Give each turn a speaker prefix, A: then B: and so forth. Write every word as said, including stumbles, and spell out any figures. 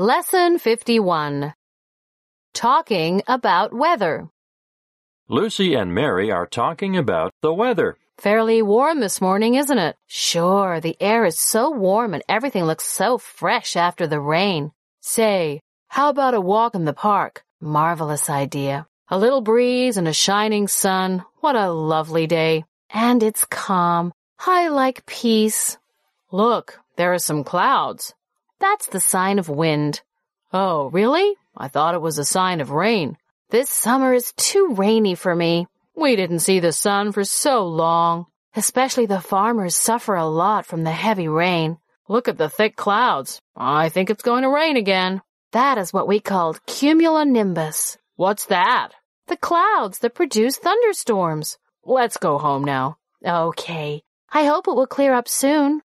A: Lesson fifty-one. Talking about weather.
B: Lucy and Mary are talking about the weather.
A: Fairly warm this morning, isn't it? Sure, the air is so warm and everything looks so fresh after the rain. Say, how about a walk in the park? Marvelous idea. A little breeze and a shining sun. What a lovely day. And it's calm. I like peace. Look, there are some clouds. That's the sign of wind. Oh, really? I thought it was a sign of rain. This summer is too rainy for me. We didn't see the sun for so long. Especially the farmers suffer a lot from the heavy rain. Look at the thick clouds. I think it's going to rain again. That is what we call cumulonimbus. What's that? The clouds that produce thunderstorms. Let's go home now. Okay. I hope it will clear up soon.